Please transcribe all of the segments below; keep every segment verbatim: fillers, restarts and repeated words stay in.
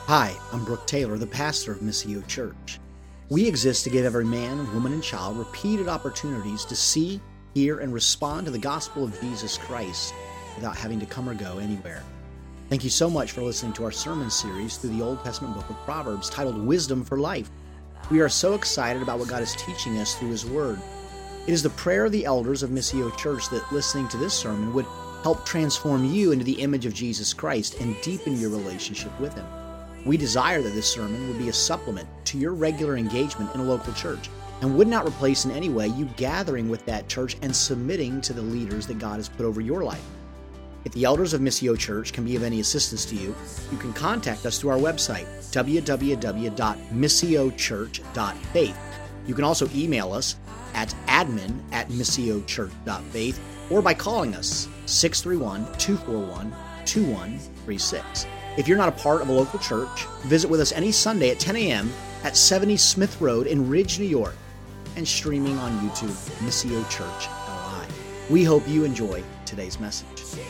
Hi, I'm Brooke Taylor, the pastor of Missio Church. We exist to give every man, woman, and child repeated opportunities to see, hear, and respond to the gospel of Jesus Christ without having to come or go anywhere. Thank you so much for listening to our sermon series through the Old Testament book of Proverbs titled Wisdom for Life. We are so excited about what God is teaching us through His Word. It is the prayer of the elders of Missio Church that listening to this sermon would help transform you into the image of Jesus Christ and deepen your relationship with Him. We desire that this sermon would be a supplement to your regular engagement in a local church and would not replace in any way you gathering with that church and submitting to the leaders that God has put over your life. If the elders of Missio Church can be of any assistance to you, you can contact us through our website, w w w dot missio church dot faith. You can also email us at admin at missio church dot faith or by calling us six three one, two four one, two one three six. If you're not a part of a local church, visit with us any Sunday at ten a.m. at seventy Smith Road in Ridge, New York, and streaming on YouTube, Missio Church L I. We hope you enjoy today's message.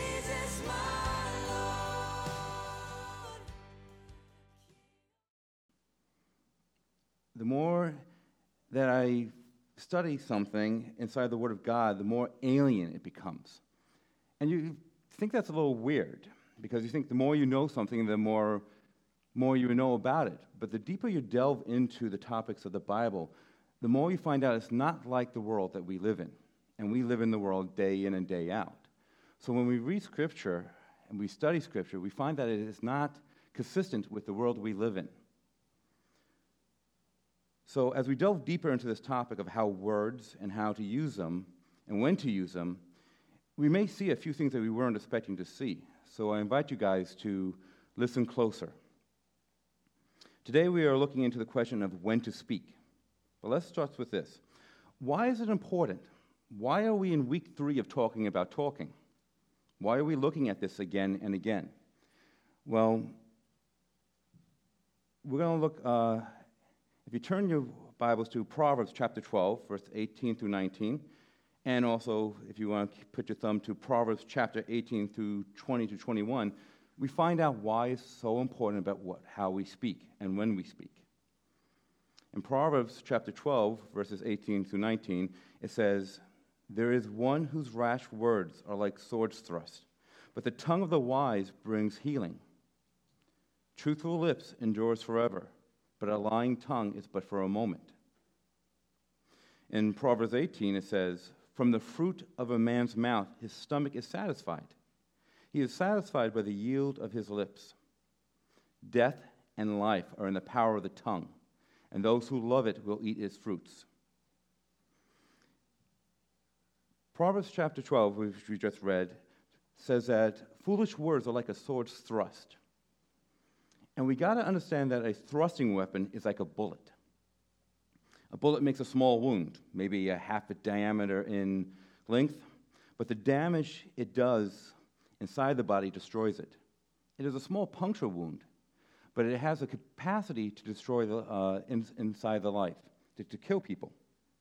The more that I study something inside the Word of God, the more alien it becomes. And you think that's a little weird, because you think the more you know something, the more, more you know about it. But the deeper you delve into the topics of the Bible, the more you find out it's not like the world that we live in. And we live in the world day in and day out. So when we read Scripture and we study Scripture, we find that it is not consistent with the world we live in. So as we delve deeper into this topic of how words and how to use them and when to use them, we may see a few things that we weren't expecting to see. So I invite you guys to listen closer. Today we are looking into the question of when to speak. But let's start with this. Why is it important? Why are we in week three of talking about talking? Why are we looking at this again and again? Well, we're going to look, uh, if you turn your Bibles to Proverbs chapter twelve, verse eighteen through nineteen, and also, if you want to put your thumb to Proverbs chapter eighteen through twenty to twenty-one, we find out why it's so important about what, how we speak and when we speak. In Proverbs chapter twelve, verses eighteen through nineteen, it says, "There is one whose rash words are like swords thrust, but the tongue of the wise brings healing. Truthful lips endures forever, but a lying tongue is but for a moment." In Proverbs eighteen, it says, "From the fruit of a man's mouth his stomach is satisfied. He is satisfied by the yield of his lips. Death and life are in the power of the tongue, and those who love it will eat its fruits." Proverbs chapter twelve, which we just read, says that foolish words are like a sword's thrust. And we got to understand that a thrusting weapon is like a bullet. A bullet makes a small wound, maybe a half a diameter in length, but the damage it does inside the body destroys it. It is a small puncture wound, but it has a capacity to destroy the uh, in, inside the life, to, to kill people.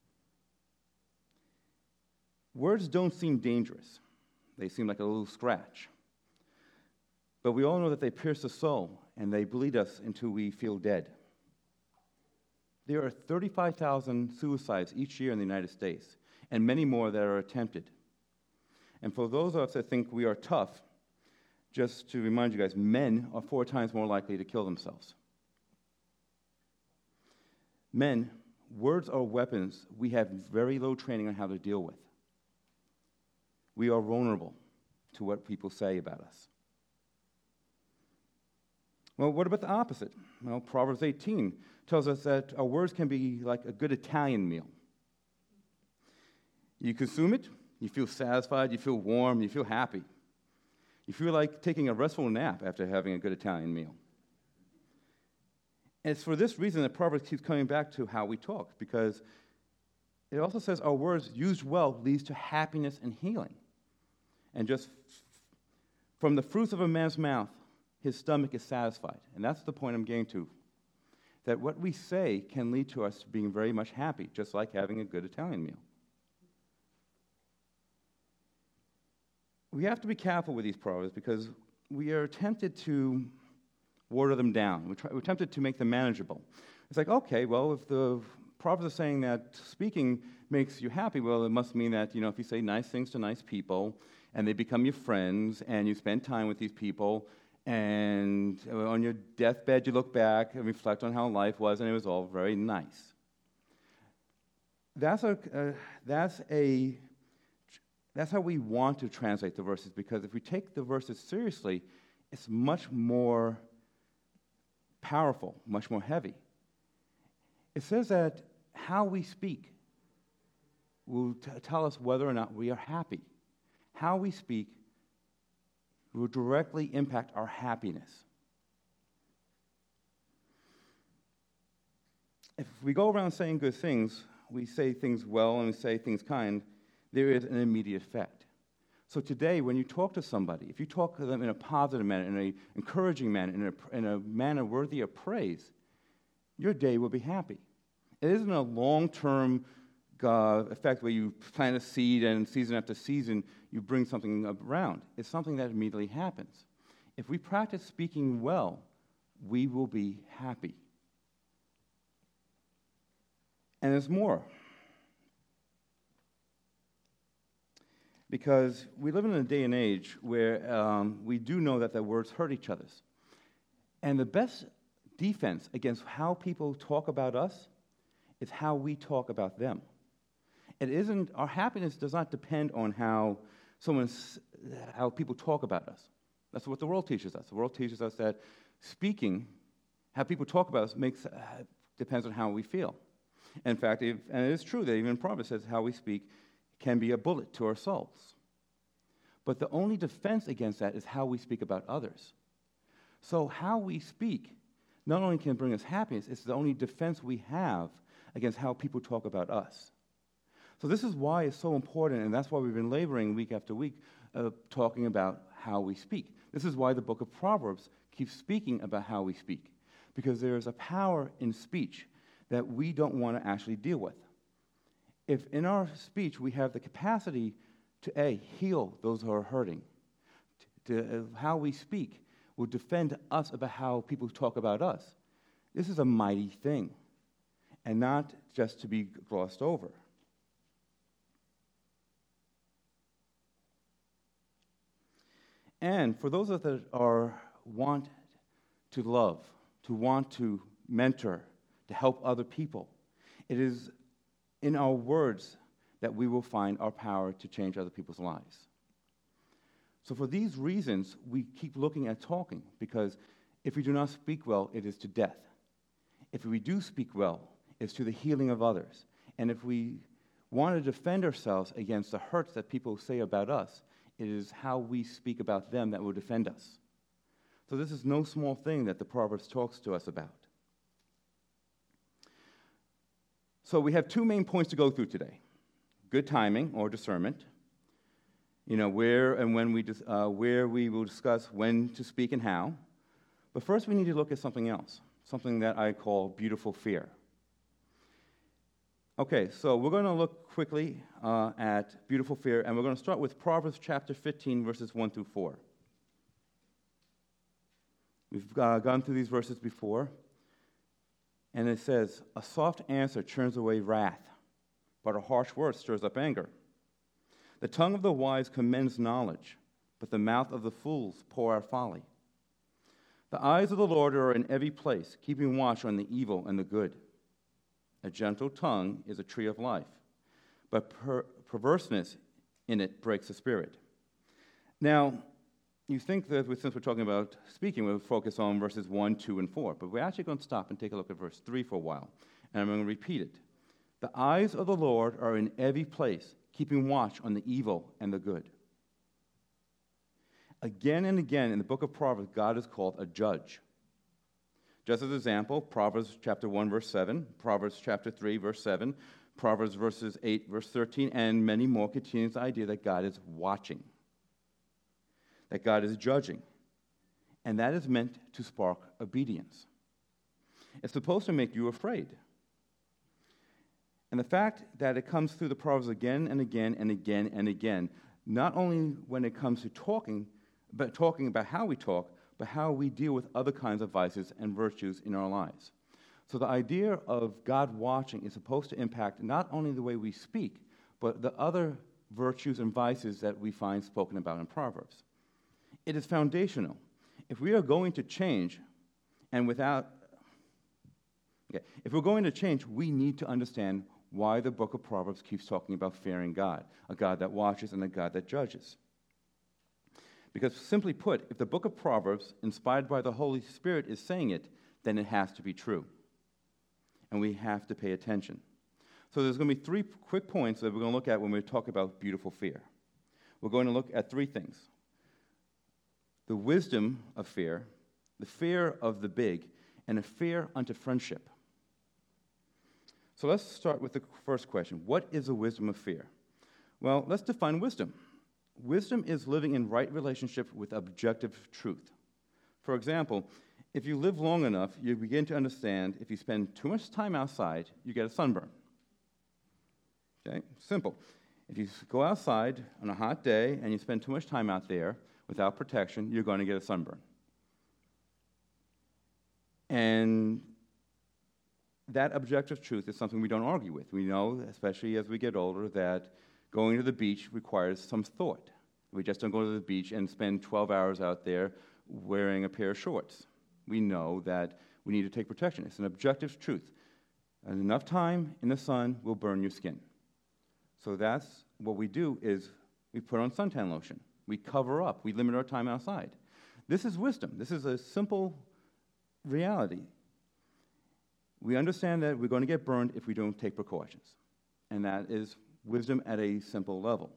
Words don't seem dangerous. They seem like a little scratch. But we all know that they pierce the soul, and they bleed us until we feel dead. There are thirty-five thousand suicides each year in the United States, and many more that are attempted. And for those of us that think we are tough, just to remind you guys, men are four times more likely to kill themselves. Men, words are weapons we have very low training on how to deal with. We are vulnerable to what people say about us. Well, what about the opposite? Well, Proverbs eighteen tells us that our words can be like a good Italian meal. You consume it, you feel satisfied, you feel warm, you feel happy. You feel like taking a restful nap after having a good Italian meal. And it's for this reason that Proverbs keeps coming back to how we talk, because it also says our words used well leads to happiness and healing. And just from the fruits of a man's mouth, his stomach is satisfied. And that's the point I'm getting to. That what we say can lead to us being very much happy, just like having a good Italian meal. We have to be careful with these proverbs because we are tempted to water them down. We're, try, we're tempted to make them manageable. It's like, okay, well, if the Proverbs are saying that speaking makes you happy, well, it must mean that, you know, if you say nice things to nice people, and they become your friends, and you spend time with these people, and on your deathbed you look back and reflect on how life was, and it was all very nice. That's a, uh, that's a, that's how we want to translate the verses, because if we take the verses seriously, it's much more powerful, much more heavy. It says that how we speak will t- tell us whether or not we are happy. How we speak will directly impact our happiness. If we go around saying good things, we say things well and we say things kind, there is an immediate effect. So today, when you talk to somebody, if you talk to them in a positive manner, in an encouraging manner, in a, in a manner worthy of praise, your day will be happy. It isn't a long-term uh, effect where you plant a seed and season after season you bring something around. It's something that immediately happens. If we practice speaking well, we will be happy. And there's more. Because we live in a day and age where um, we do know that the words hurt each other's. And the best defense against how people talk about us is how we talk about them. It isn't, our happiness does not depend on how someone's, how people talk about us. That's what the world teaches us. The world teaches us that speaking, how people talk about us, makes uh, depends on how we feel. In fact, if, and it is true that even Proverbs says how we speak can be a bullet to our souls. But the only defense against that is how we speak about others. So how we speak not only can bring us happiness, it's the only defense we have against how people talk about us. So this is why it's so important, and that's why we've been laboring week after week uh, talking about how we speak. This is why the book of Proverbs keeps speaking about how we speak, because there is a power in speech that we don't want to actually deal with. If in our speech we have the capacity to, A, heal those who are hurting, to, to uh, how we speak will defend us about how people talk about us, this is a mighty thing, and not just to be glossed over. And for those of us that are want to love, to want to mentor, to help other people, it is in our words that we will find our power to change other people's lives. So for these reasons, we keep looking at talking, because if we do not speak well, it is to death. If we do speak well, it's to the healing of others. And if we want to defend ourselves against the hurts that people say about us, it is how we speak about them that will defend us. So this is no small thing that the Proverbs talks to us about. So we have two main points to go through today. Good timing, or discernment. You know, where and when we, dis- uh, where we will discuss when to speak and how. But first we need to look at something else, something that I call beautiful fear. Okay, so we're going to look quickly uh, at beautiful fear, and we're going to start with Proverbs chapter fifteen, verses one through four. We've uh, gone through these verses before, and it says, "A soft answer turns away wrath, but a harsh word stirs up anger. The tongue of the wise commends knowledge, but the mouth of the fools pour out folly. The eyes of the Lord are in every place, keeping watch on the evil and the good. A gentle tongue is a tree of life, but per- perverseness in it breaks the spirit." Now, you think that since we're talking about speaking, we'll focus on verses one, two, and four, but we're actually going to stop and take a look at verse three for a while, and I'm going to repeat it. The eyes of the Lord are in every place, keeping watch on the evil and the good. Again and again in the book of Proverbs, God is called a judge. Just as an example, Proverbs chapter one, verse seven, Proverbs chapter three, verse seven, Proverbs verses eight, verse thirteen, and many more continues the idea that God is watching, that God is judging, and that is meant to spark obedience. It's supposed to make you afraid. And the fact that it comes through the Proverbs again and again and again and again, not only when it comes to talking, but talking about how we talk, but how we deal with other kinds of vices and virtues in our lives. So the idea of God watching is supposed to impact not only the way we speak, but the other virtues and vices that we find spoken about in Proverbs. It is foundational. If we are going to change, and without, okay, if we're going to change, we need to understand why the book of Proverbs keeps talking about fearing God, a God that watches and a God that judges. Because simply put, if the book of Proverbs, inspired by the Holy Spirit, is saying it, then it has to be true. And we have to pay attention. So there's going to be three quick points that we're going to look at when we talk about beautiful fear. We're going to look at three things. The wisdom of fear, the fear of the big, and a fear unto friendship. So let's start with the first question. What is the wisdom of fear? Well, let's define wisdom. Wisdom is living in right relationship with objective truth. For example, if you live long enough, you begin to understand if you spend too much time outside, you get a sunburn. Okay? Simple. If you go outside on a hot day and you spend too much time out there without protection, you're going to get a sunburn. And that objective truth is something we don't argue with. We know, especially as we get older, that going to the beach requires some thought. We just don't go to the beach and spend twelve hours out there wearing a pair of shorts. We know that we need to take protection. It's an objective truth. And enough time in the sun will burn your skin. So that's what we do is we put on suntan lotion. We cover up. We limit our time outside. This is wisdom. This is a simple reality. We understand that we're going to get burned if we don't take precautions. And that is wisdom at a simple level.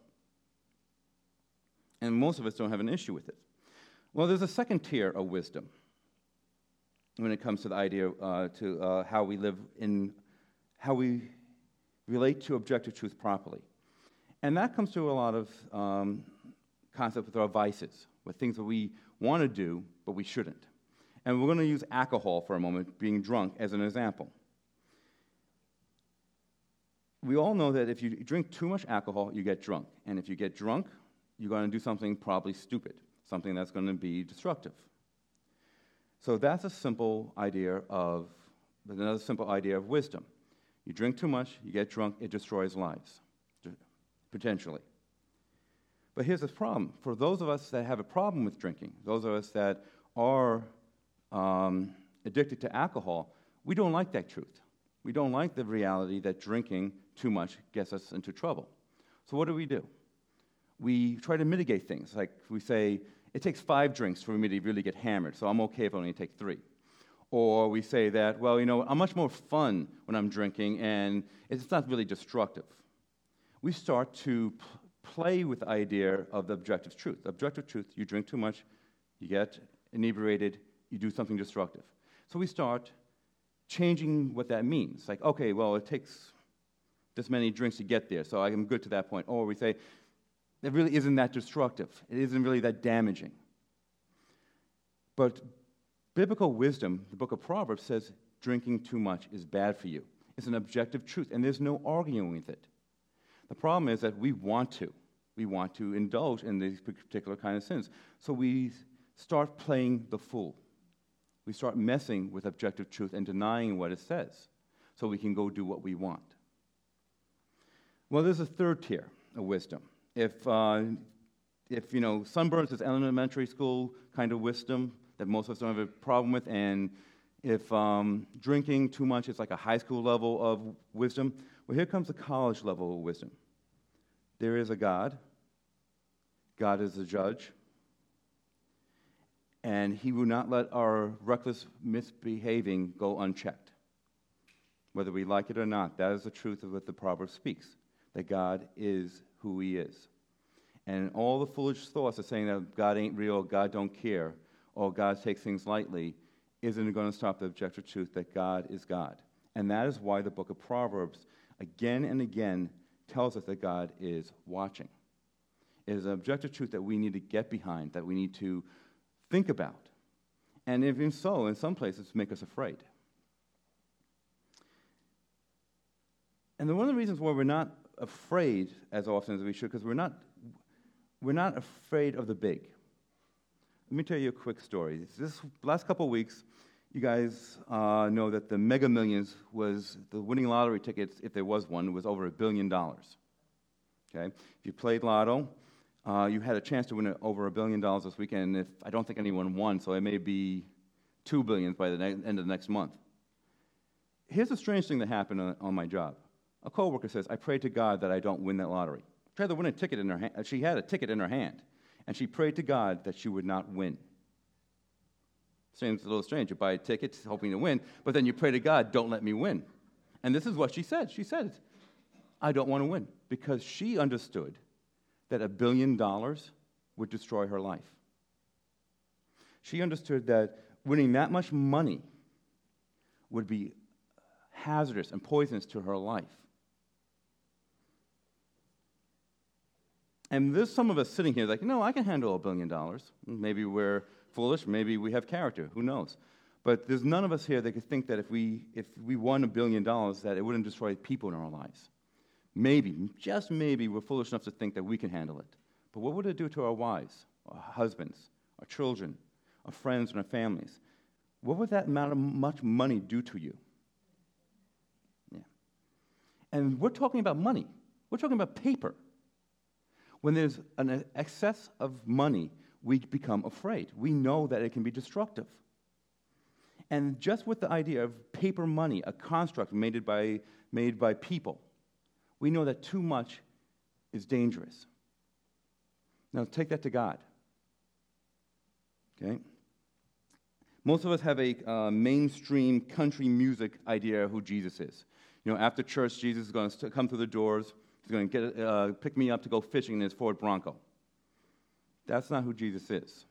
And most of us don't have an issue with it. Well, there's a second tier of wisdom when it comes to the idea uh, to uh, how we live in, how we relate to objective truth properly. And that comes to a lot of um, concepts with our vices, with things that we want to do, but we shouldn't. And we're going to use alcohol for a moment, being drunk, as an example. We all know that if you drink too much alcohol, you get drunk. And if you get drunk, you're going to do something probably stupid, something that's going to be destructive. So that's a simple idea of, another simple idea of wisdom. You drink too much, you get drunk, it destroys lives, potentially. But here's the problem. For those of us that have a problem with drinking, those of us that are um, addicted to alcohol, we don't like that truth. We don't like the reality that drinking too much gets us into trouble. So what do we do? We try to mitigate things. Like we say, it takes five drinks for me to really get hammered, so I'm okay if I only take three. Or we say that, well, you know, I'm much more fun when I'm drinking, and it's not really destructive. We start to p- play with the idea of the objective truth. The objective truth, you drink too much, you get inebriated, you do something destructive. So we start changing what that means. Like, okay, well, it takes this many drinks to get there, so I'm good to that point. Or we say, it really isn't that destructive. It isn't really that damaging. But biblical wisdom, the book of Proverbs, says drinking too much is bad for you. It's an objective truth, and there's no arguing with it. The problem is that we want to. We want to indulge in these particular kind of sins. So we start playing the fool. We start messing with objective truth and denying what it says so we can go do what we want. Well, there's a third tier of wisdom. If, uh, if you know, sunburns is elementary school kind of wisdom that most of us don't have a problem with, and if um, drinking too much is like a high school level of wisdom, well, here comes the college level of wisdom. There is a God. God is a judge. And he will not let our reckless misbehaving go unchecked. Whether we like it or not, that is the truth of what the proverb speaks, that God is who he is. And all the foolish thoughts of saying that God ain't real, God don't care, or God takes things lightly, isn't going to stop the objective truth that God is God. And that is why the book of Proverbs again and again tells us that God is watching. It is an objective truth that we need to get behind, that we need to think about. And even so, in some places, make us afraid. And one of the reasons why we're not afraid as often as we should, because we're not, we're not afraid of the big. let me tell you a quick story. This last couple of weeks, you guys uh, know that the Mega Millions was, the winning lottery tickets, if there was one, was over a billion dollars. Okay? If you played lotto, uh, you had a chance to win over a billion dollars this weekend. If I don't think anyone won, so it may be two billion by the ne- end of the next month. Here's a strange thing that happened on, on my job. A coworker says, I prayed to God that I don't win that lottery. She tried to win a ticket in her hand. She had a ticket in her hand, and she prayed to God that she would not win. Seems a little strange. You buy a ticket hoping to win, but then you pray to God, don't let me win. And this is what she said. She said, I don't want to win, because she understood that a billion dollars would destroy her life. She understood that winning that much money would be hazardous and poisonous to her life. And there's some of us sitting here like, no, I can handle a billion dollars. Maybe we're foolish, maybe we have character, who knows? But there's none of us here that could think that if we if we won a billion dollars, that it wouldn't destroy people in our lives. Maybe, just maybe, we're foolish enough to think that we can handle it. But what would it do to our wives, our husbands, our children, our friends, and our families? What would that amount of much money do to you? Yeah. And we're talking about money. We're talking about paper. When there's an excess of money, we become afraid. We know that it can be destructive. And just with the idea of paper money, a construct made by, made by people, we know that too much is dangerous. Now, take that to God. Okay? Most of us have a uh, mainstream country music idea of who Jesus is. You know, after church, Jesus is going to come through the doors. He's going to get uh, pick me up to go fishing in his Ford Bronco. That's not who Jesus is.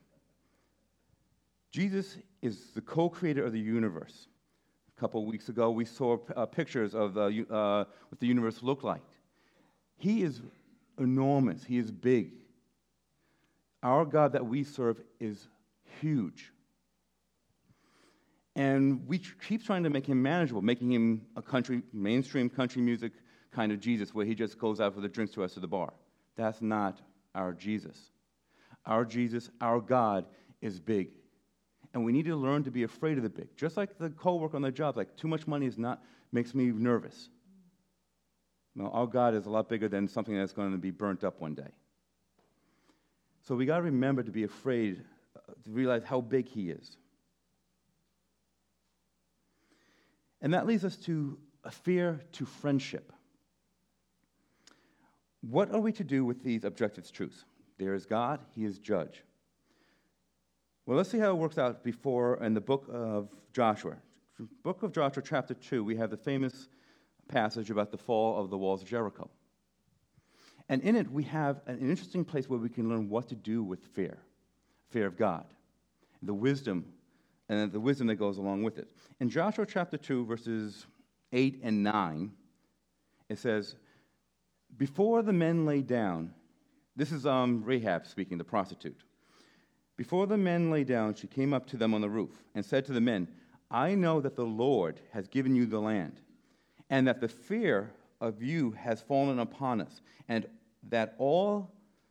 Jesus is the co-creator of the universe. A couple of weeks ago, we saw uh, pictures of the, uh, what the universe looked like. He is enormous. He is big. Our God that we serve is huge. And we keep trying to make him manageable, making him a country, mainstream country music kind of Jesus, where he just goes out for the drinks to us to the bar. That's not our Jesus. Our Jesus, our God, is big. And we need to learn to be afraid of the big. Just like the co-worker on the job, like too much money is not makes me nervous. No, our God is a lot bigger than something that's going to be burnt up one day. So we got to remember to be afraid, uh, to realize how big he is. And that leads us to a fear to friendship. What are we to do with these objective truths? There is God, he is judge. Well, let's see how it works out before in the book of Joshua. Book of Joshua, chapter two, we have the famous passage about the fall of the walls of Jericho. And in it, we have an interesting place where we can learn what to do with fear, fear of God, the wisdom, and the wisdom that goes along with it. In Joshua chapter two, verses eight and nine, it says, before the men lay down, this is um, Rahab speaking, the prostitute. Before the men lay down, she came up to them on the roof and said to the men, I know that the Lord has given you the land, and that the fear of you has fallen upon us, and that all,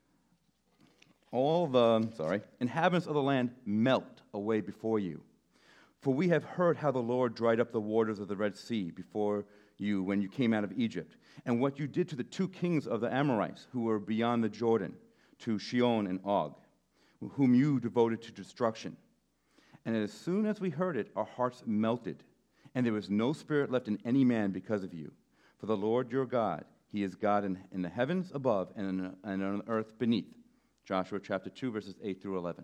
all the sorry, inhabitants of the land melt away before you. For we have heard how the Lord dried up the waters of the Red Sea before you when you came out of Egypt, and what you did to the two kings of the Amorites who were beyond the Jordan, to Sihon and Og, whom you devoted to destruction. And as soon as we heard it, our hearts melted, and there was no spirit left in any man because of you. For the Lord your God, he is God in, in the heavens above and, in, and on the earth beneath. Joshua chapter two, verses eight through eleven.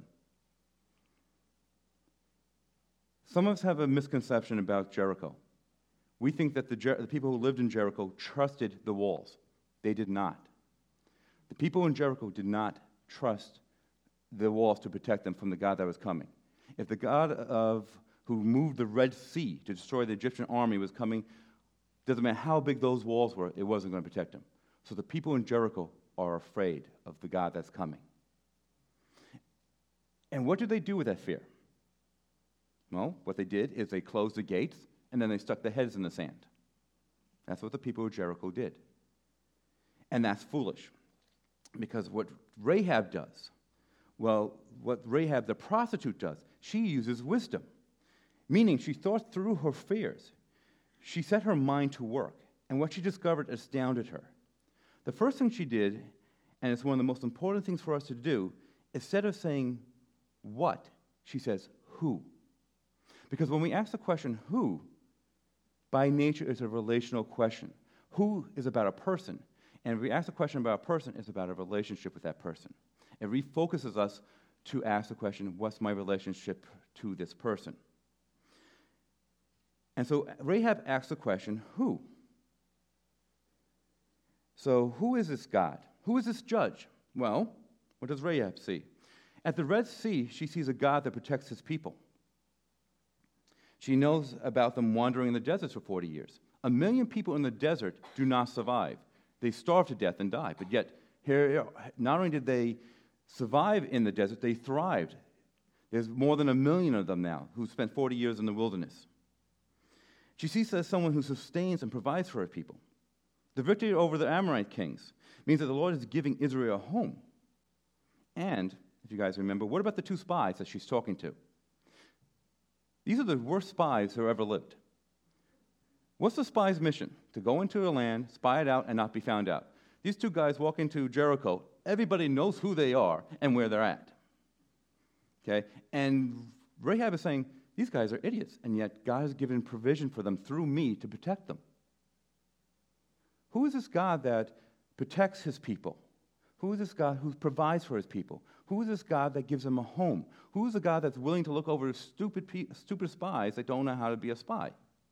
Some of us have a misconception about Jericho. We think that the, Jer- the people who lived in Jericho trusted the walls. They did not. The people in Jericho did not trust the walls to protect them from the God that was coming. If the God of who moved the Red Sea to destroy the Egyptian army was coming, doesn't matter how big those walls were, it wasn't going to protect them. So the people in Jericho are afraid of the God that's coming. And what did they do with that fear? Well, what they did is they closed the gates, and then they stuck their heads in the sand. That's what the people of Jericho did. And that's foolish. Because what Rahab does, Well, what Rahab the prostitute does, she uses wisdom, meaning she thought through her fears. She set her mind to work, and what she discovered astounded her. The first thing she did, and it's one of the most important things for us to do, instead of saying what, she says who. Because when we ask the question who, by nature is a relational question. Who is about a person, and if we ask the question about a person, it's about a relationship with that person. It refocuses us to ask the question, what's my relationship to this person? And so Rahab asks the question, who? So who is this God? Who is this judge? Well, what does Rahab see? At the Red Sea, she sees a God that protects his people. She knows about them wandering in the desert for forty years. A million people in the desert do not survive. They starve to death and die. But yet, here, not only did they survive in the desert, they thrived. There's more than a million of them now who spent forty years in the wilderness. She sees as someone who sustains and provides for her people. The victory over the Amorite kings means that the Lord is giving Israel a home. And, if you guys remember, what about the two spies that she's talking to? These are the worst spies who ever lived. What's the spy's mission? To go into a land, spy it out, and not be found out. These two guys walk into Jericho. Everybody knows who they are and where they're at. Okay? And Rahab is saying, these guys are idiots, and yet God has given provision for them through me to protect them. Who is this God that protects his people? Who is this God who provides for his people? Who is this God that gives them a home? Who is the God that's willing to look over stupid, pe- stupid spies that don't know how to be a spy?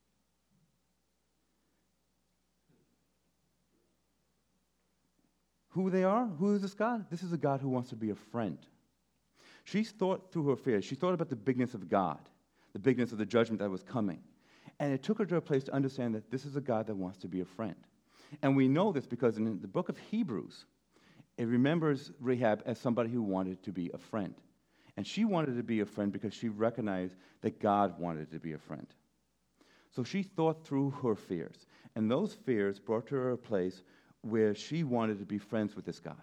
Who they are? Who is this God? This is a God who wants to be a friend. She thought through her fears. She thought about the bigness of God, the bigness of the judgment that was coming. And it took her to a place to understand that this is a God that wants to be a friend. And we know this because in the book of Hebrews, it remembers Rahab as somebody who wanted to be a friend. And she wanted to be a friend because she recognized that God wanted to be a friend. So she thought through her fears. And those fears brought her to a place where she wanted to be friends with this God.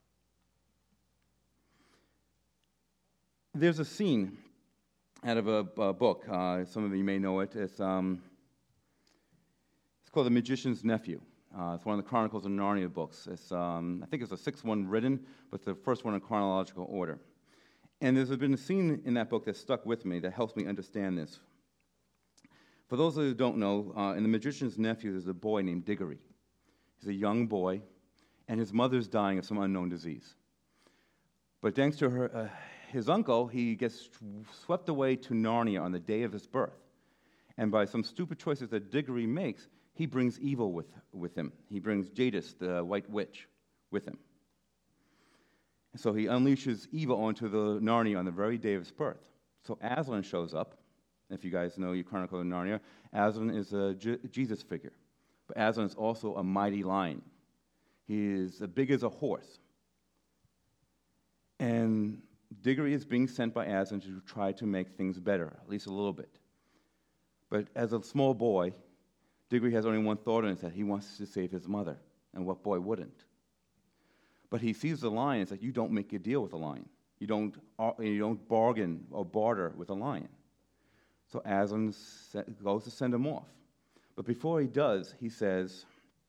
There's a scene out of a, a book. Uh, some of you may know it. It's, um, it's called The Magician's Nephew. Uh, it's one of the Chronicles of Narnia books. It's, um, I think it's the sixth one written, but it's the first one in chronological order. And there's been a scene in that book that stuck with me that helps me understand this. For those who don't know, uh, in The Magician's Nephew, there's a boy named Diggory. He's a young boy, and his mother's dying of some unknown disease. But thanks to her, uh, his uncle, he gets swept away to Narnia on the day of his birth. And by some stupid choices that Diggory makes, he brings evil with, with him. He brings Jadis, the White Witch, with him. So he unleashes evil onto the Narnia on the very day of his birth. So Aslan shows up. If you guys know your Chronicle of Narnia, Aslan is a J- Jesus figure. But Aslan is also a mighty lion. He is as big as a horse. And Diggory is being sent by Aslan to try to make things better, at least a little bit. But as a small boy, Diggory has only one thought in his head. He wants to save his mother. And what boy wouldn't? But he sees the lion. It's like, you don't make a deal with a lion. You don't, you don't bargain or barter with a lion. So Aslan goes to send him off. But before he does, he says,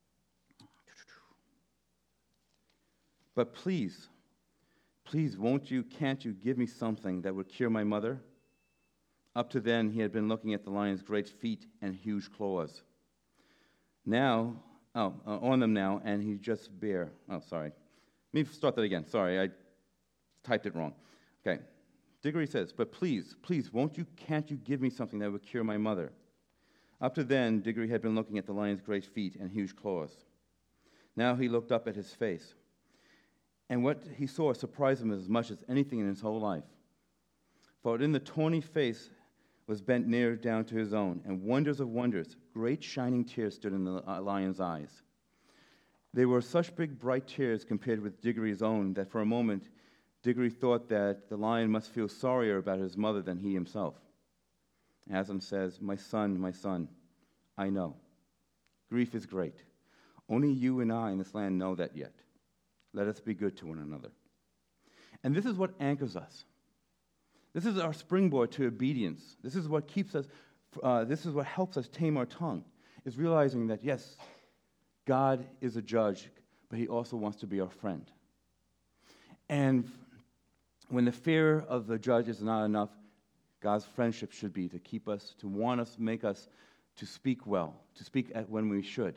but please, please, won't you, can't you give me something that would cure my mother? Up to then, he had been looking at the lion's great feet and huge claws. Now, oh, uh, on them now, and he just bare, oh, sorry. Let me start that again. Sorry, I typed it wrong. Okay. Diggory says, but please, please, won't you, can't you give me something that would cure my mother? Up to then, Diggory had been looking at the lion's great feet and huge claws. Now he looked up at his face, and what he saw surprised him as much as anything in his whole life. For in the tawny face was bent near down to his own, and wonders of wonders, great shining tears stood in the lion's eyes. They were such big, bright tears compared with Diggory's own that for a moment Diggory thought that the lion must feel sorrier about his mother than he himself. Aslan says, my son, my son, I know. Grief is great. Only you and I in this land know that yet. Let us be good to one another. And this is what anchors us. This is our springboard to obedience. This is what keeps us, uh, this is what helps us tame our tongue, is realizing that, yes, God is a judge, but he also wants to be our friend. And when the fear of the judge is not enough, God's friendship should be to keep us, to want us, make us to speak well, to speak at when we should.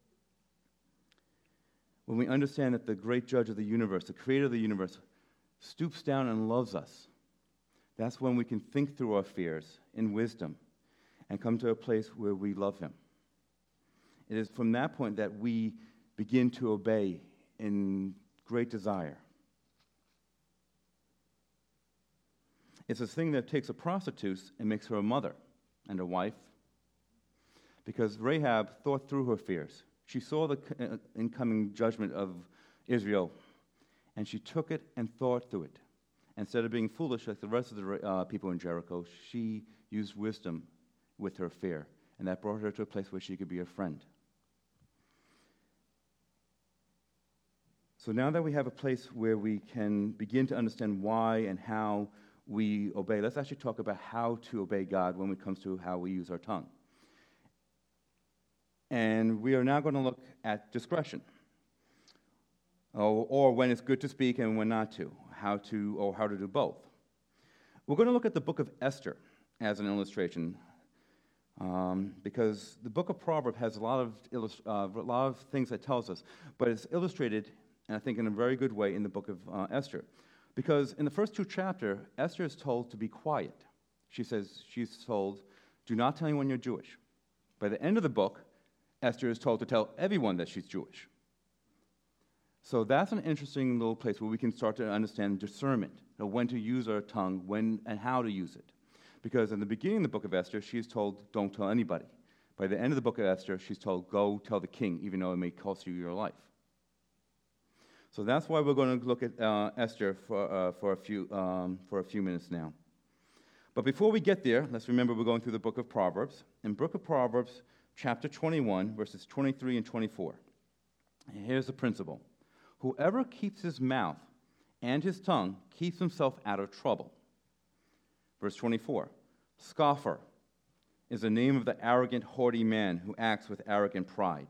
When we understand that the great judge of the universe, the creator of the universe, stoops down and loves us, that's when we can think through our fears in wisdom and come to a place where we love him. It is from that point that we begin to obey in great desire. It's a thing that takes a prostitute and makes her a mother and a wife, because Rahab thought through her fears. She saw the uh, incoming judgment of Israel, and she took it and thought through it. Instead of being foolish like the rest of the uh, people in Jericho, she used wisdom with her fear, and that brought her to a place where she could be a friend. So now that we have a place where we can begin to understand why and how we obey, let's actually talk about how to obey God when it comes to how we use our tongue. And we are now going to look at discretion, or, or when it's good to speak and when not to, how to, or how to do both. We're going to look at the book of Esther as an illustration, um, because the book of Proverbs has a lot of illust- uh, a lot of things that tells us, but it's illustrated, and I think in a very good way, in the book of uh, Esther. Because in the first two chapters, Esther is told to be quiet. She says, she's told, do not tell anyone you're Jewish. By the end of the book, Esther is told to tell everyone that she's Jewish. So that's an interesting little place where we can start to understand discernment, you know, when to use our tongue, when and how to use it. Because in the beginning of the book of Esther, she's told, don't tell anybody. By the end of the book of Esther, she's told, go tell the king, even though it may cost you your life. So that's why we're going to look at uh, Esther for, uh, for, a few, um, for a few minutes now. But before we get there, let's remember we're going through the book of Proverbs. In book of Proverbs, chapter twenty-one, verses twenty-three and twenty-four. And here's the principle. Whoever keeps his mouth and his tongue keeps himself out of trouble. Verse twenty-four. Scoffer is the name of the arrogant, haughty man who acts with arrogant pride.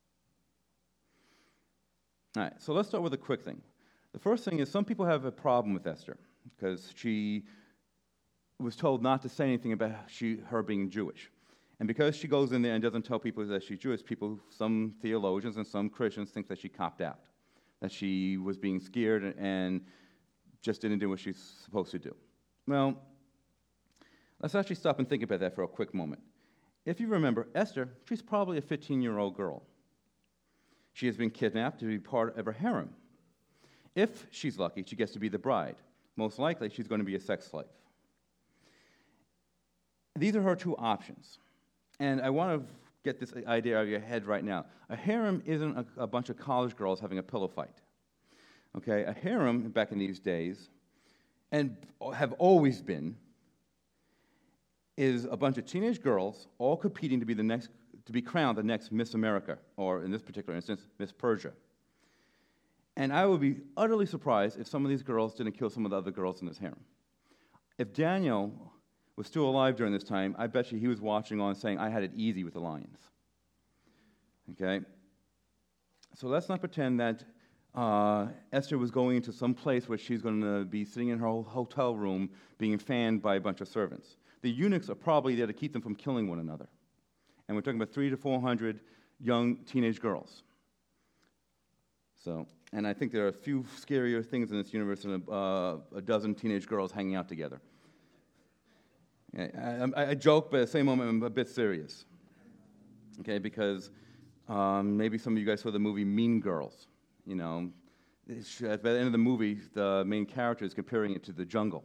All right, so let's start with a quick thing. The first thing is some people have a problem with Esther because she was told not to say anything about she, her being Jewish. And because she goes in there and doesn't tell people that she's Jewish, people, some theologians and some Christians think that she copped out, that she was being scared and just didn't do what she's supposed to do. Well, let's actually stop and think about that for a quick moment. If you remember, Esther, she's probably a fifteen-year-old girl. She has been kidnapped to be part of a harem. If she's lucky, she gets to be the bride. Most likely, she's going to be a sex slave. These are her two options. And I want to get this idea out of your head right now. A harem isn't a, a bunch of college girls having a pillow fight. Okay, a harem back in these days, and have always been, is a bunch of teenage girls all competing to be the next, to be crowned the next Miss America, or in this particular instance, Miss Persia. And I would be utterly surprised if some of these girls didn't kill some of the other girls in this harem. If Daniel was still alive during this time, I bet you he was watching on saying, I had it easy with the lions. Okay? So let's not pretend that uh, Esther was going into some place where she's going to be sitting in her hotel room being fanned by a bunch of servants. The eunuchs are probably there to keep them from killing one another. And we're talking about three to four hundred young teenage girls. So, and I think there are a few scarier things in this universe than a, uh, a dozen teenage girls hanging out together. I, I, I joke, but at the same moment, I'm a bit serious. Okay, because um, maybe some of you guys saw the movie Mean Girls. You know, at the end of the movie, the main character is comparing it to the jungle.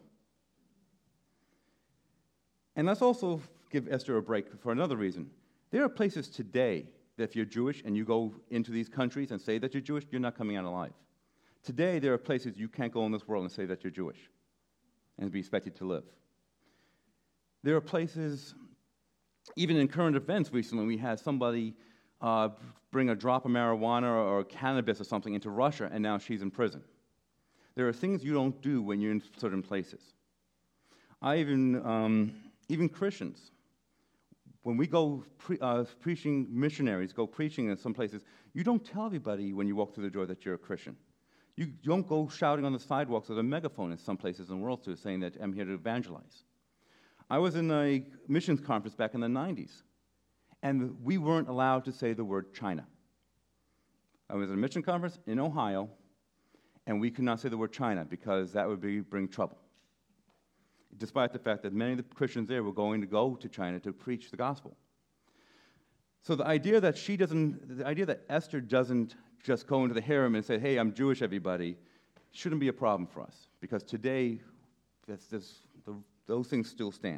And let's also give Esther a break for another reason. There are places today that if you're Jewish and you go into these countries and say that you're Jewish, you're not coming out alive. Today, there are places you can't go in this world and say that you're Jewish and be expected to live. There are places, even in current events recently, we had somebody uh, bring a drop of marijuana or, or cannabis or something into Russia, and now she's in prison. There are things you don't do when you're in certain places. I even, um, even Christians, when we go pre- uh, preaching, missionaries go preaching in some places, you don't tell everybody when you walk through the door that you're a Christian. You don't go shouting on the sidewalks with a megaphone in some places in the world too, saying that I'm here to evangelize. I was in a missions conference back in the nineties, and we weren't allowed to say the word China. I was at a mission conference in Ohio, and we could not say the word China because that would be, bring trouble, despite the fact that many of the Christians there were going to go to China to preach the gospel. So the idea that she doesn't, the idea that Esther doesn't just go into the harem and say, hey, I'm Jewish, everybody, shouldn't be a problem for us, because today, that's, that's, the, those things still stand.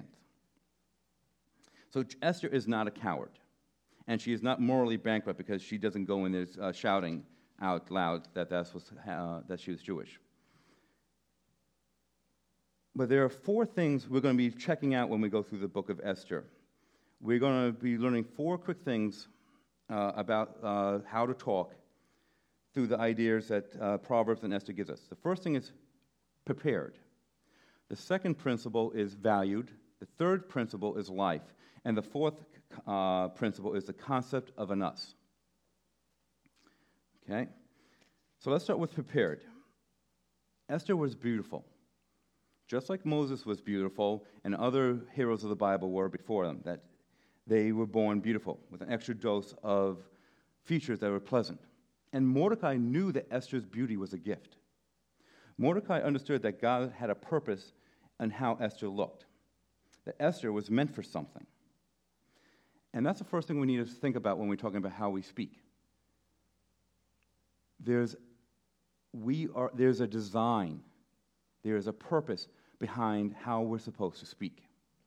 So Esther is not a coward, and she is not morally bankrupt because she doesn't go in there uh, shouting out loud that, that's was, uh, that she was Jewish. But there are four things we're going to be checking out when we go through the book of Esther. We're going to be learning four quick things uh, about uh, how to talk through the ideas that uh, Proverbs and Esther gives us. The first thing is prepared. The second principle is valued. The third principle is life. And the fourth uh, principle is the concept of an us. Okay? So let's start with prepared. Esther was beautiful. Just like Moses was beautiful and other heroes of the Bible were before them, that they were born beautiful with an extra dose of features that were pleasant. And Mordecai knew that Esther's beauty was a gift. Mordecai understood that God had a purpose in how Esther looked, that Esther was meant for something. And that's the first thing we need to think about when we're talking about how we speak. There's, we are, there's a design, there is a purpose behind how we're supposed to speak.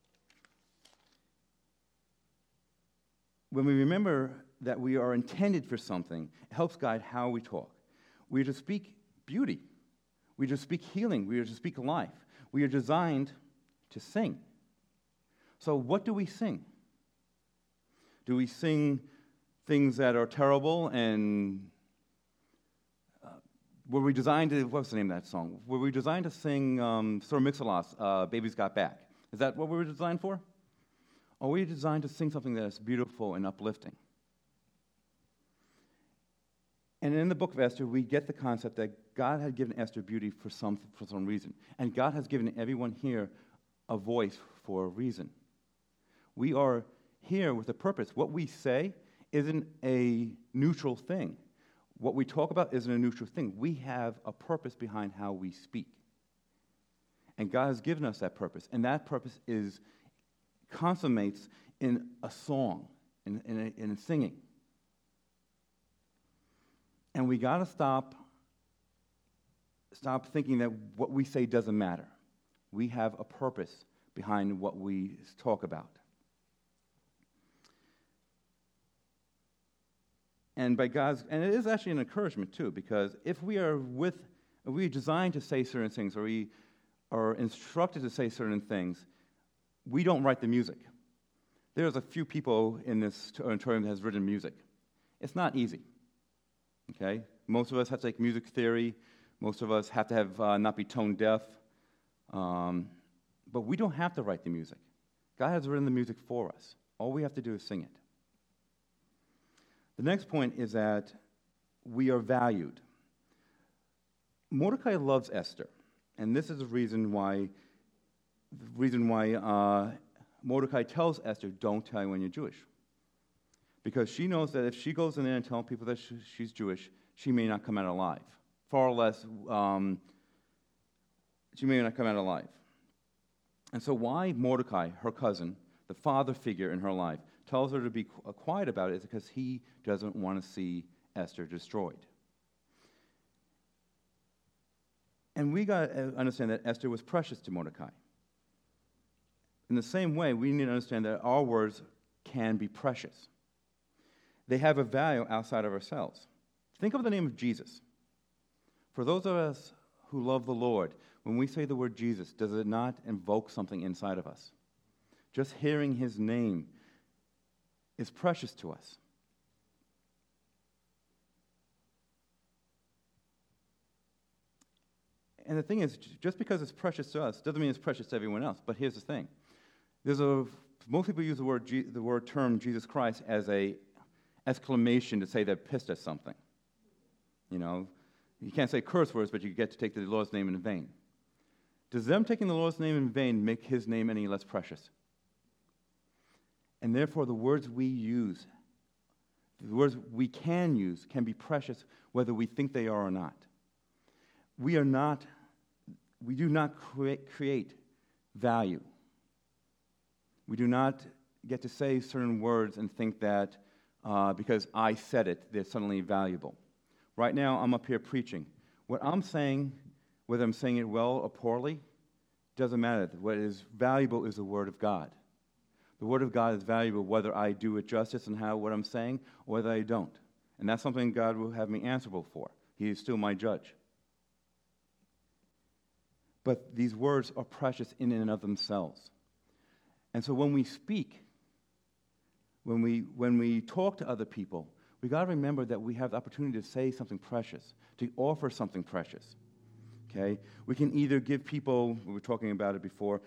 When we remember that we are intended for something, it helps guide how we talk. We are to speak beauty. We are to speak healing. We are to speak life. We are designed to sing. So what do we sing? Do we sing things that are terrible and uh, were we designed to, what's the name of that song? Were we designed to sing um, Sir Mix-a-Lot's uh, Baby's Got Back? Is that what we were designed for? Or are we designed to sing something that is beautiful and uplifting? And in the book of Esther, we get the concept that God had given Esther beauty for some, for some reason. And God has given everyone here a voice for a reason. We are here with a purpose. What we say isn't a neutral thing. What we talk about isn't a neutral thing. We have a purpose behind how we speak. And God has given us that purpose. And that purpose is consummates in a song, in, in, a, in a singing. And we got to stop, stop thinking that what we say doesn't matter. We have a purpose behind what we talk about. And by God's, and it is actually an encouragement too, because if we are with, if we are designed to say certain things, or we are instructed to say certain things, we don't write the music. There's a few people in this auditorium that has written music. It's not easy. Okay? Most of us have to take music theory. Most of us have to have uh, not be tone deaf. Um, but we don't have to write the music. God has written the music for us. All we have to do is sing it. The next point is that we are valued. Mordecai loves Esther, and this is the reason why the reason why uh, Mordecai tells Esther, don't tell anyone you're Jewish. Because she knows that if she goes in there and tells people that she, she's Jewish, she may not come out alive. Far less, um, she may not come out alive. And so why Mordecai, her cousin, the father figure in her life, tells her to be qu- quiet about it is because he doesn't want to see Esther destroyed. And we got to understand that Esther was precious to Mordecai. In the same way, we need to understand that our words can be precious. They have a value outside of ourselves. Think of the name of Jesus. For those of us who love the Lord, when we say the word Jesus, does it not invoke something inside of us? Just hearing his name is precious to us. And the thing is, just because it's precious to us doesn't mean it's precious to everyone else. But here's the thing. There's a, most people use the word, the word term Jesus Christ as a exclamation to say they're pissed at something. You know, you can't say curse words, but you get to take the Lord's name in vain. Does them taking the Lord's name in vain make his name any less precious? And therefore, the words we use, the words we can use, can be precious whether we think they are or not. We are not, we do not create, create value. We do not get to say certain words and think that uh, because I said it, they're suddenly valuable. Right now, I'm up here preaching. What I'm saying, whether I'm saying it well or poorly, doesn't matter. What is valuable is the Word of God. The Word of God is valuable whether I do it justice and how what I'm saying or whether I don't. And that's something God will have me answerable for. He is still my judge. But these words are precious in and of themselves. And so when we speak, when we when we talk to other people, we got to remember that we have the opportunity to say something precious, to offer something precious. Okay? We can either give people, we were talking about it before,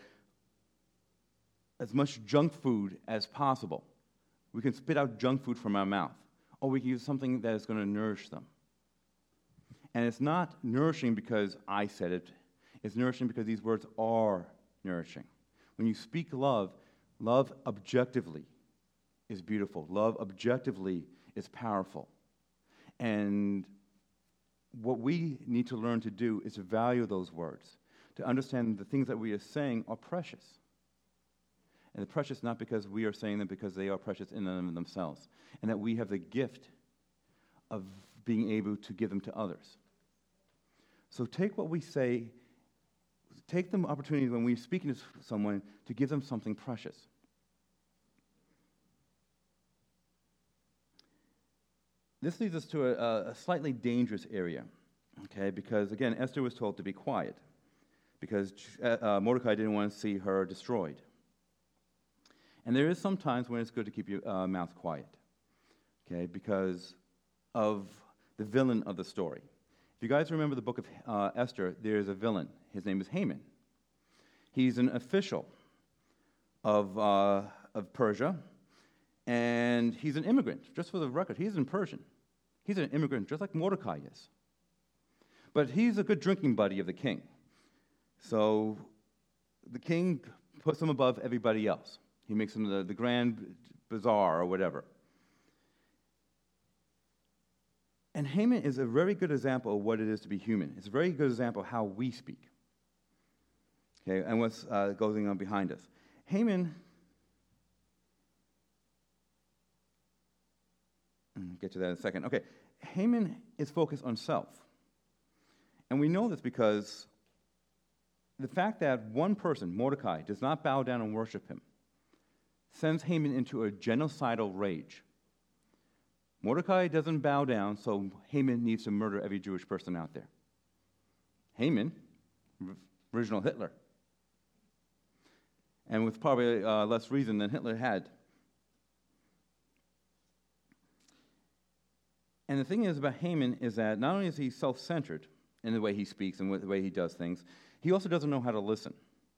as much junk food as possible. We can spit out junk food from our mouth. Or we can use something that is going to nourish them. And it's not nourishing because I said it. It's nourishing because these words are nourishing. When you speak love, love objectively is beautiful. Love objectively is powerful. And what we need to learn to do is to value those words, to understand the things that we are saying are precious. And they're precious not because we are saying them, because they are precious in and of themselves. And that we have the gift of being able to give them to others. So take what we say, take the opportunity when we're speaking to someone to give them something precious. This leads us to a, a slightly dangerous area, okay? Because, again, Esther was told to be quiet because uh, Mordecai didn't want to see her destroyed. And there is some times when it's good to keep your uh, mouth quiet, okay, because of the villain of the story. If you guys remember the book of uh, Esther, there's a villain. His name is Haman. He's an official of, uh, of Persia, and he's an immigrant. Just for the record, he's in Persian. He's an immigrant, just like Mordecai is. But he's a good drinking buddy of the king. So the king puts him above everybody else. He makes him the, the grand bazaar or whatever. And Haman is a very good example of what it is to be human. It's a very good example of how we speak. Okay, and what's uh, going on behind us. Haman, I'll get to that in a second. Okay, Haman is focused on self. And we know this because the fact that one person, Mordecai, does not bow down and worship him, sends Haman into a genocidal rage. Mordecai doesn't bow down, so Haman needs to murder every Jewish person out there. Haman, original Hitler. And with probably uh, less reason than Hitler had. And the thing is about Haman is that not only is he self-centered in the way he speaks and the way he does things, he also doesn't know how to listen.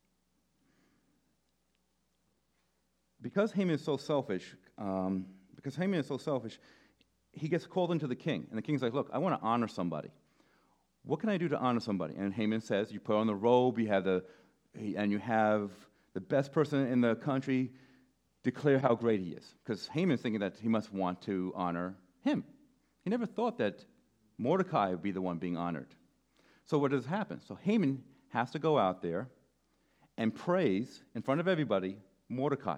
Because Haman is so selfish, um, because Haman is so selfish, he gets called into the king. And the king's like, look, I want to honor somebody. What can I do to honor somebody? And Haman says, you put on the robe, you have the, and you have the best person in the country declare how great he is. Because Haman's thinking that he must want to honor him. He never thought that Mordecai would be the one being honored. So what does happen? So Haman has to go out there and praise in front of everybody Mordecai.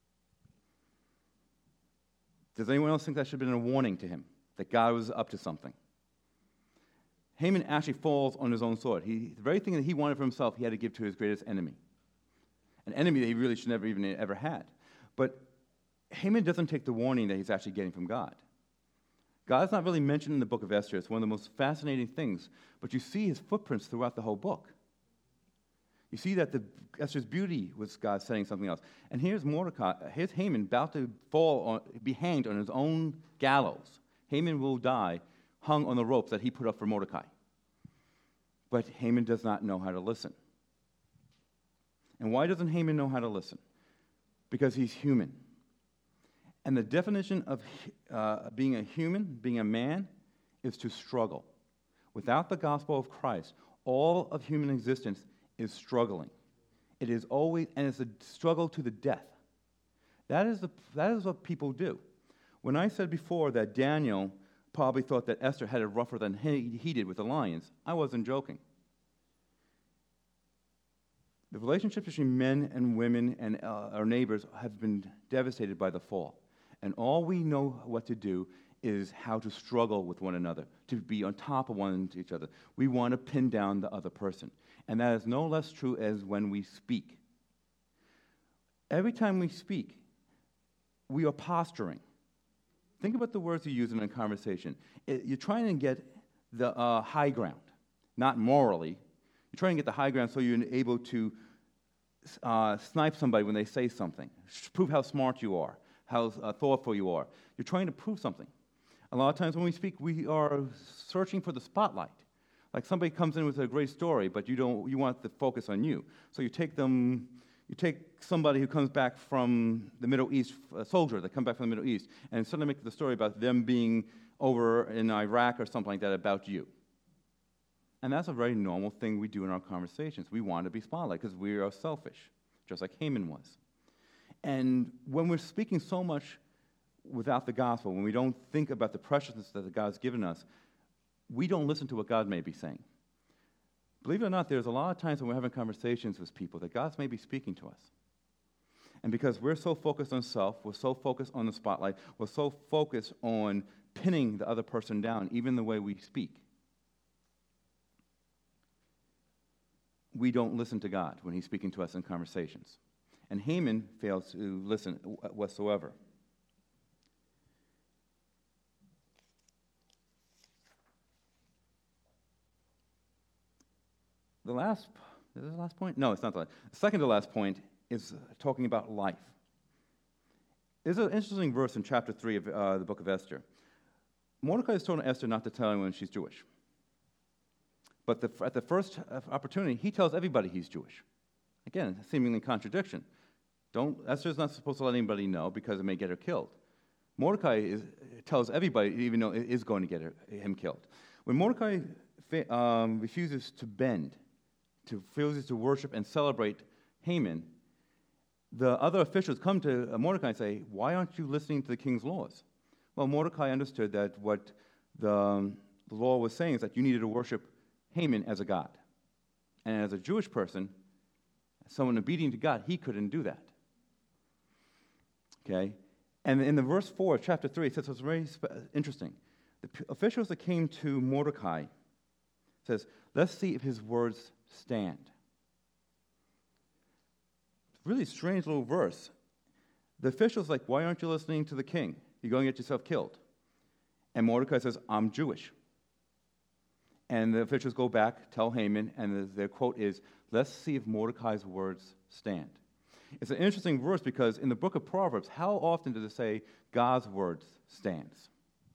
Does anyone else think that should have been a warning to him, that God was up to something? Haman actually falls on his own sword. He, the very thing that he wanted for himself, he had to give to his greatest enemy, an enemy that he really should never even ever had. But Haman doesn't take the warning that he's actually getting from God. God's not really mentioned in the book of Esther. It's one of the most fascinating things. But you see his footprints throughout the whole book. You see that the, Esther's beauty was God saying something else. And here's Mordecai, here's Haman about to fall, on, be hanged on his own gallows. Haman will die hung on the ropes that he put up for Mordecai. But Haman does not know how to listen. And why doesn't Haman know how to listen? Because he's human. And the definition of uh, being a human, being a man, is to struggle. Without the gospel of Christ, all of human existence is struggling. It is always, and it's a struggle to the death. That is, the, that is what people do. When I said before that Daniel probably thought that Esther had it rougher than he, he did with the lions, I wasn't joking. The relationships between men and women and uh, our neighbors have been devastated by the fall. And all we know what to do is how to struggle with one another, to be on top of one each other. We want to pin down the other person. And that is no less true as when we speak. Every time we speak, we are posturing. Think about the words you use in a conversation. It, you're trying to get the uh, high ground, not morally. You're trying to get the high ground so you're able to uh, snipe somebody when they say something, prove how smart you are, how uh, thoughtful you are. You're trying to prove something. A lot of times when we speak, we are searching for the spotlight. Like somebody comes in with a great story, but you don't. You want the focus on you. So you take them. You take somebody who comes back from the Middle East, a soldier that comes back from the Middle East, and suddenly make the story about them being over in Iraq or something like that about you. And that's a very normal thing we do in our conversations. We want to be spotlight because we are selfish, just like Haman was. And when we're speaking so much without the gospel, when we don't think about the preciousness that God's given us, we don't listen to what God may be saying. Believe it or not, there's a lot of times when we're having conversations with people that God's may be speaking to us. And because we're so focused on self, we're so focused on the spotlight, we're so focused on pinning the other person down, even the way we speak, we don't listen to God when he's speaking to us in conversations. And Haman fails to listen whatsoever. The last, is this the last point? No, it's not the last. The second to last point is talking about life. There's an interesting verse in chapter three of uh, the book of Esther. Mordecai is telling Esther not to tell anyone she's Jewish. But the, at the first opportunity, he tells everybody he's Jewish. Again, seemingly contradiction. Don't, Esther's not supposed to let anybody know because it may get her killed. Mordecai is, tells everybody, even though it is going to get her, him killed. When Mordecai um, refuses to bend, to refuses to worship and celebrate Haman, the other officials come to Mordecai and say, why aren't you listening to the king's laws? Well, Mordecai understood that what the, um, the law was saying is that you needed to worship Haman as a god. And as a Jewish person, someone obedient to God, he couldn't do that. Okay? And in the verse four of chapter three, it says it's very spe- interesting. The p- officials that came to Mordecai says, let's see if his words stand. Really strange little verse. The official's like, why aren't you listening to the king? You're going to get yourself killed. And Mordecai says, I'm Jewish. And the officials go back, tell Haman, and the, their quote is, let's see if Mordecai's words stand. It's an interesting verse because in the book of Proverbs, how often does it say God's words stands?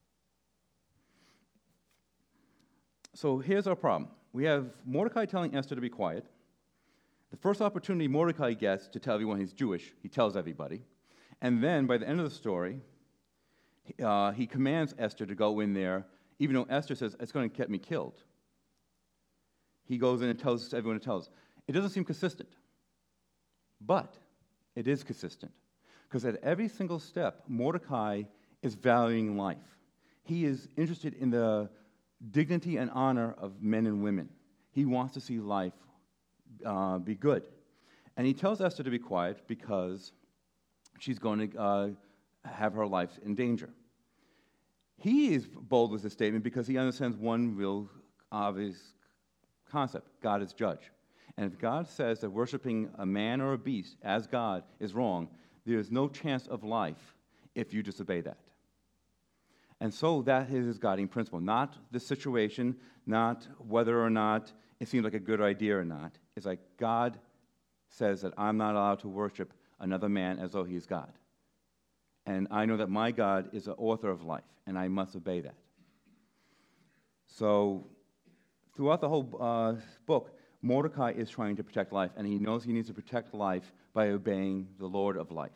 So here's our problem. We have Mordecai telling Esther to be quiet. The first opportunity Mordecai gets to tell everyone he's Jewish, he tells everybody. And then by the end of the story, uh, he commands Esther to go in there, even though Esther says, it's going to get me killed. He goes in and tells everyone to tell. It doesn't seem consistent. But it is consistent. Because at every single step, Mordecai is valuing life. He is interested in the dignity and honor of men and women. He wants to see life uh, be good. And he tells Esther to be quiet because she's going to uh, have her life in danger. He is bold with this statement because he understands one real obvious concept. God is judge. And if God says that worshiping a man or a beast as God is wrong, there is no chance of life if you disobey that. And so that is his guiding principle. Not the situation, not whether or not it seems like a good idea or not. It's like God says that I'm not allowed to worship another man as though he is God. And I know that my God is the author of life, and I must obey that. So throughout the whole uh, book, Mordecai is trying to protect life, and he knows he needs to protect life by obeying the Lord of life.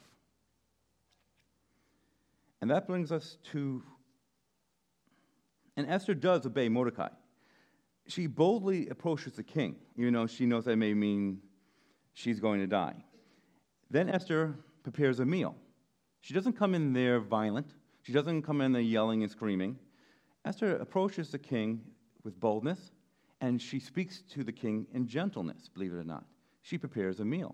And that brings us to, and Esther does obey Mordecai. She boldly approaches the king, even though she knows that may mean she's going to die. Then Esther prepares a meal. She doesn't come in there violent. She doesn't come in there yelling and screaming. Esther approaches the king with boldness, and she speaks to the king in gentleness, believe it or not. She prepares a meal.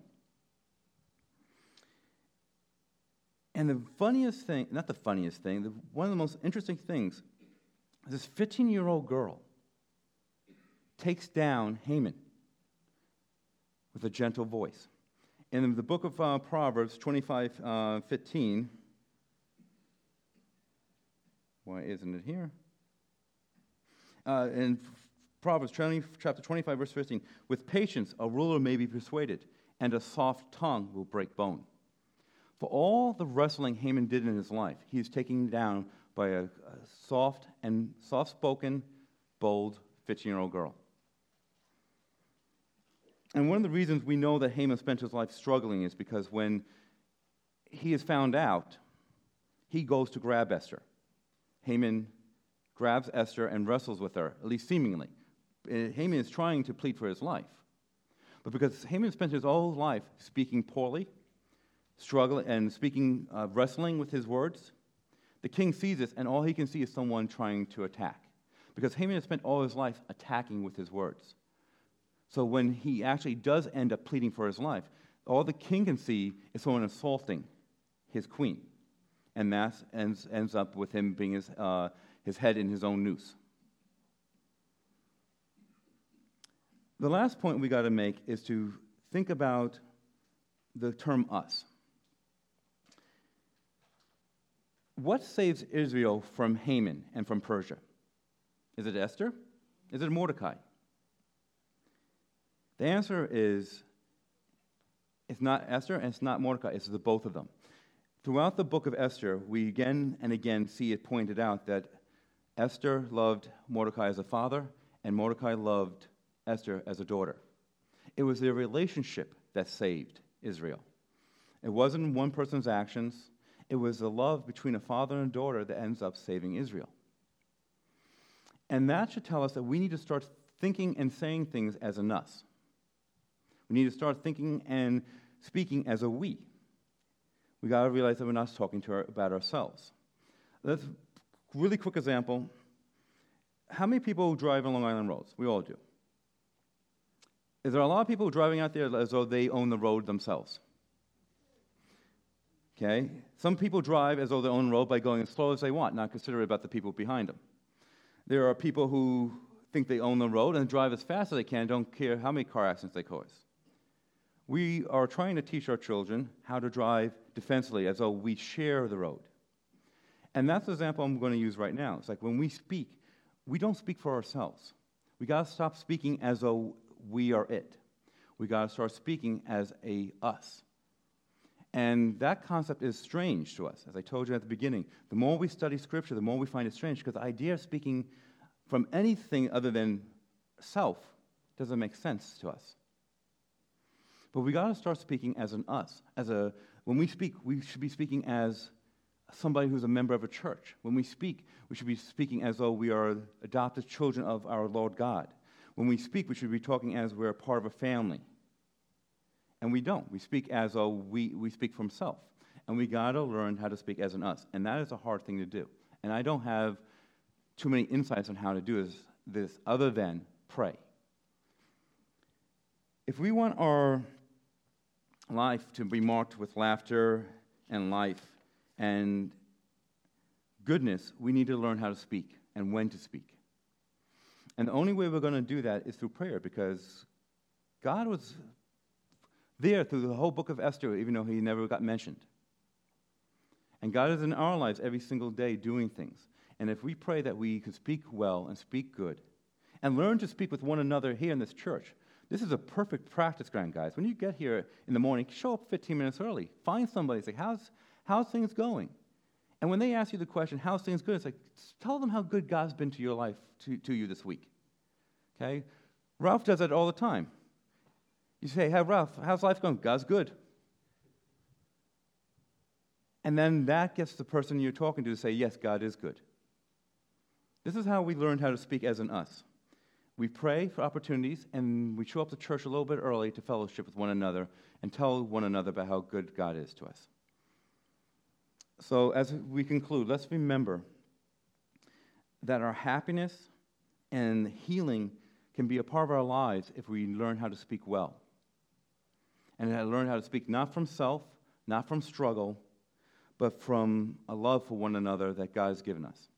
And the funniest thing, not the funniest thing, the, one of the most interesting things, this fifteen-year-old girl takes down Haman with a gentle voice. In the book of uh, Proverbs twenty-five fifteen, uh, why isn't it here? Uh, in Proverbs twenty, chapter twenty-five, verse fifteen, with patience a ruler may be persuaded, and a soft tongue will break bone. For all the wrestling Haman did in his life, he is taken down by a, a soft and soft-spoken, bold fifteen-year-old girl. And one of the reasons we know that Haman spent his life struggling is because when he is found out, he goes to grab Esther. Haman grabs Esther and wrestles with her, at least seemingly. Haman is trying to plead for his life. But because Haman spent his whole life speaking poorly, struggling and speaking, uh, wrestling with his words, the king sees this, and all he can see is someone trying to attack. Because Haman has spent all his life attacking with his words. So when he actually does end up pleading for his life, all the king can see is someone assaulting his queen. And that ends, ends up with him being his, uh, his head in his own noose. The last point we got to make is to think about the term us. What saves Israel from Haman and from Persia? Is it Esther? Is it Mordecai? The answer is, it's not Esther and it's not Mordecai, it's the both of them. Throughout the book of Esther, we again and again see it pointed out that Esther loved Mordecai as a father, and Mordecai loved Esther as a daughter. It was their relationship that saved Israel. It wasn't one person's actions. It was the love between a father and a daughter that ends up saving Israel. And that should tell us that we need to start thinking and saying things as an us. We need to start thinking and speaking as a we. We got to realize that we're not talking to our, about ourselves. Let's really quick example. How many people drive on Long Island roads? We all do. Is there a lot of people driving out there as though they own the road themselves? Okay? Some people drive as though they own the road by going as slow as they want, not considerate about the people behind them. There are people who think they own the road and drive as fast as they can, don't care how many car accidents they cause. We are trying to teach our children how to drive defensively as though we share the road. And that's the example I'm going to use right now. It's like when we speak, we don't speak for ourselves. We got to stop speaking as though we are it. We got to start speaking as a us. And that concept is strange to us. As I told you at the beginning, the more we study Scripture, the more we find it strange, because the idea of speaking from anything other than self doesn't make sense to us. But we got to start speaking as an us. As a when we speak, we should be speaking as somebody who's a member of a church. When we speak, we should be speaking as though we are adopted children of our Lord God. When we speak, we should be talking as we're part of a family. And we don't. We speak as though we, we speak from self. And we got to learn how to speak as an us. And that is a hard thing to do. And I don't have too many insights on how to do this, this other than pray. If we want our life to be marked with laughter and life and goodness, we need to learn how to speak and when to speak. And the only way we're going to do that is through prayer, because God was there through the whole book of Esther, even though he never got mentioned. And God is in our lives every single day doing things. And if we pray that we can speak well and speak good and learn to speak with one another here in this church, this is a perfect practice ground, guys. When you get here in the morning, show up fifteen minutes early. Find somebody, say, how's, how's things going? And when they ask you the question, how's things good? It's like, tell them how good God's been to your life, to, to you this week. Okay? Ralph does that all the time. You say, hey, Ralph, how's life going? God's good. And then that gets the person you're talking to to say, yes, God is good. This is how we learned how to speak as an us. We pray for opportunities, and we show up to church a little bit early to fellowship with one another and tell one another about how good God is to us. So as we conclude, let's remember that our happiness and healing can be a part of our lives if we learn how to speak well. And learn how to speak not from self, not from struggle, but from a love for one another that God has given us.